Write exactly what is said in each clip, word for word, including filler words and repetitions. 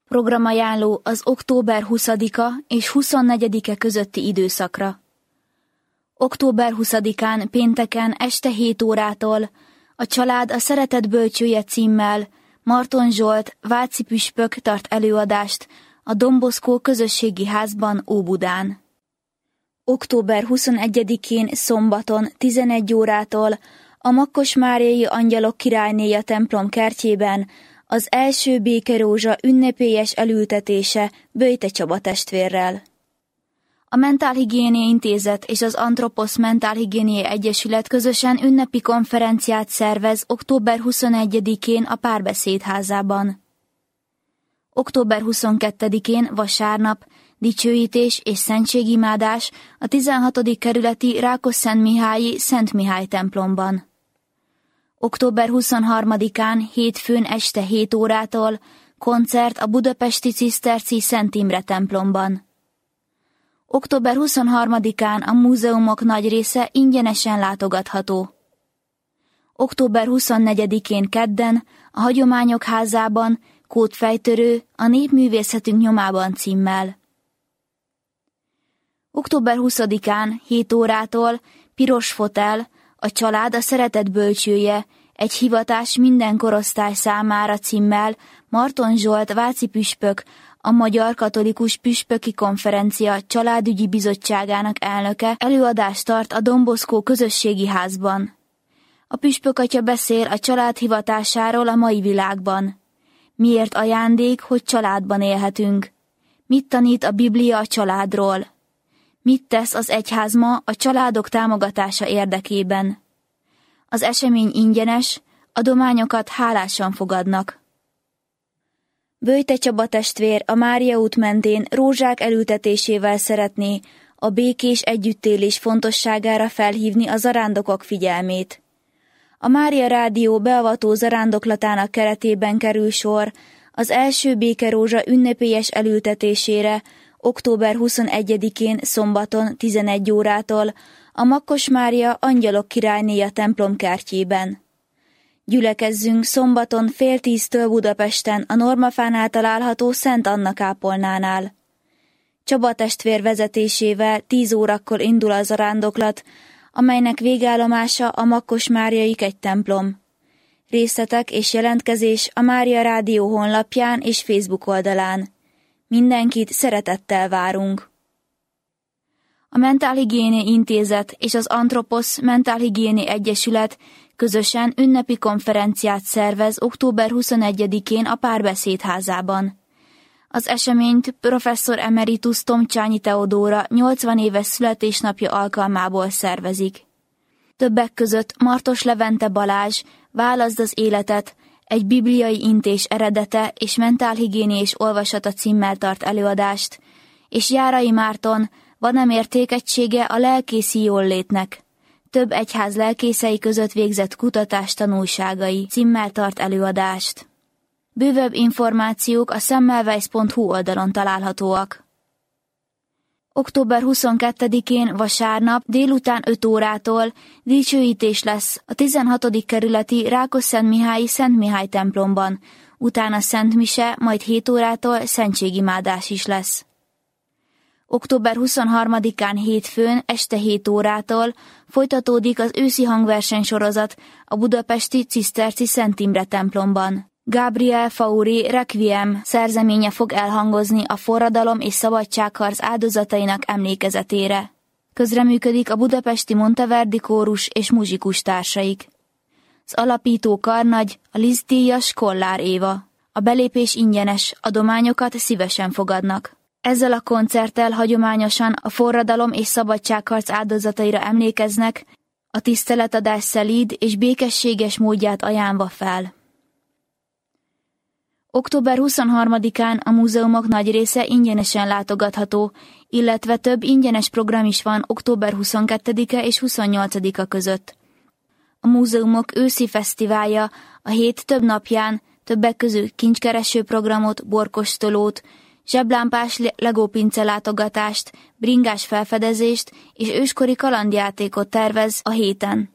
Programajánló az október huszadika és huszonnegyedike közötti időszakra. október huszadikán pénteken este hét órától a Család a Szeretet Bölcsője címmel Marton Zsolt váci püspök tart előadást a Don Bosco közösségi házban Óbudán. október huszonegyedikén szombaton tizenegy órától a Makkosmáriai Angyalok Királynéja templom kertjében az első békerózsa ünnepélyes elültetése Böjte Csaba testvérrel. A Mentálhigiéniai Intézet és az Anthropos Mentálhigiéniai Egyesület közösen ünnepi konferenciát szervez október huszonegyedikén a Párbeszéd házában. október huszonkettedikén vasárnap dicsőítés és szentségimádás a tizenhatodik kerületi Rákosszentmihályi Szent Mihály templomban. október huszonharmadikán hétfőn este hét órától koncert a budapesti ciszterci Szent Imre templomban. október huszonharmadikán a múzeumok nagy része ingyenesen látogatható. október huszonnegyedikén kedden a Hagyományok házában Kódfejtörő a Népművészetünk nyomában címmel. október huszadikán hét órától Piros Fotel, a Család a Szeretet Bölcsője, egy hivatás minden korosztály számára címmel Marton Zsolt váci püspök, a Magyar Katolikus Püspöki Konferencia Családügyi Bizottságának elnöke előadást tart a Don Bosco közösségi házban. A püspökatya beszél a család hivatásáról a mai világban. Miért ajándék, hogy családban élhetünk? Mit tanít a Biblia a családról? Mit tesz az egyház ma a családok támogatása érdekében? Az esemény ingyenes, adományokat hálásan fogadnak. Böjte Csaba testvér a Mária út mentén rózsák elültetésével szeretné a békés együttélés fontosságára felhívni a zarándokok figyelmét. A Mária Rádió beavató zarándoklatának keretében kerül sor az első békerózsa ünnepélyes elültetésére október huszonegyedikén szombaton tizenegy órától a Makkosmária Angyalok Királynéja templom kertjében. Gyülekezzünk szombaton fél tíztől Budapesten a Normafánál található Szent Anna kápolnánál. Csaba testvér vezetésével tíz órakor indul a zarándoklat, amelynek végállomása a Makkosmáriai kegytemplom. Részletek és jelentkezés a Mária Rádió honlapján és Facebook oldalán. Mindenkit szeretettel várunk. A Mentálhigiéniai Intézet és az Anthropos Mentálhigiéniai Egyesület közösen ünnepi konferenciát szervez október huszonegyedikén a Párbeszéd házában. Az eseményt professzor emeritus Tomcsányi Teodóra nyolcvan éves születésnapja alkalmából szervezik. Többek között Martos Levente Balázs Válaszd az életet, egy bibliai intés eredete és mentálhigiénia és olvasata címmel tart előadást, és Járai Márton Van-e mértékegysége a lelkészi jóllétnek? Több egyház lelkészei között végzett kutatás tanulságai címmel tart előadást. Bővebb információk a semmelweis pont hu oldalon találhatóak. október huszonkettedikén vasárnap délután öt órától dicsőítés lesz a tizenhatodik kerületi Rákosszentmihályi Szent Mihály templomban, utána Szent Mise, majd hét órától szentségimádás is lesz. október huszonharmadikán hétfőn este hét órától folytatódik az őszi hangverseny sorozat a budapesti Ciszterci Szent Imre templomban. Gabriel Fauri Requiem szerzeménye fog elhangozni a forradalom és szabadságharc áldozatainak emlékezetére. Közreműködik a budapesti Monteverdi kórus és muzsikus társaik. Az alapító karnagy a Liszt-díjas Kollár Éva. A belépés ingyenes, adományokat szívesen fogadnak. Ezzel a koncerttel hagyományosan a forradalom és szabadságharc áldozataira emlékeznek, a tiszteletadás szelíd és békességes módját ajánlva fel. október huszonharmadikán a múzeumok nagy része ingyenesen látogatható, illetve több ingyenes program is van október huszonkettedike és huszonnyolcadika között. A múzeumok őszi fesztiválja a hét több napján többek közül kincskereső programot, borkostolót, zseblámpás legópince látogatást, bringás felfedezést és őskori kalandjátékot tervez a héten.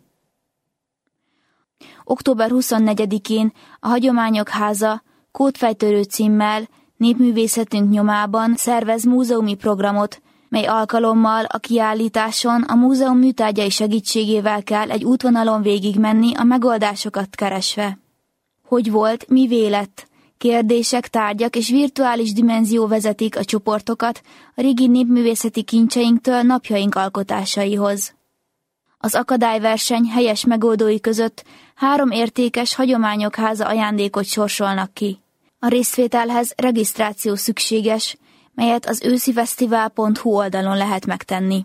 október huszonnegyedikén a Hagyományok háza Kódfejtörő címmel népművészetünk nyomában szervez múzeumi programot, mely alkalommal a kiállításon a múzeum műtárgyai segítségével kell egy útvonalon végigmenni a megoldásokat keresve. Hogy volt, mivé lett? Kérdések, tárgyak és virtuális dimenzió vezetik a csoportokat a régi népművészeti kincseinktől napjaink alkotásaihoz. Az akadályverseny helyes megoldói között három értékes hagyományok háza ajándékot sorsolnak ki. A részvételhez regisztráció szükséges, melyet az őszifesztivál pont hu oldalon lehet megtenni.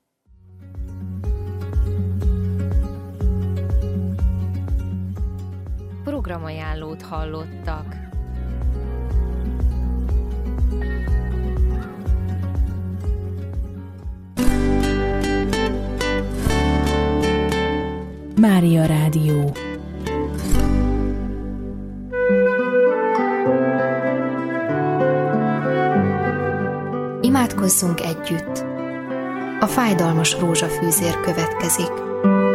Programajánlót hallottak. Mária Rádió. Imádkozzunk együtt. A fájdalmas rózsafűzér következik.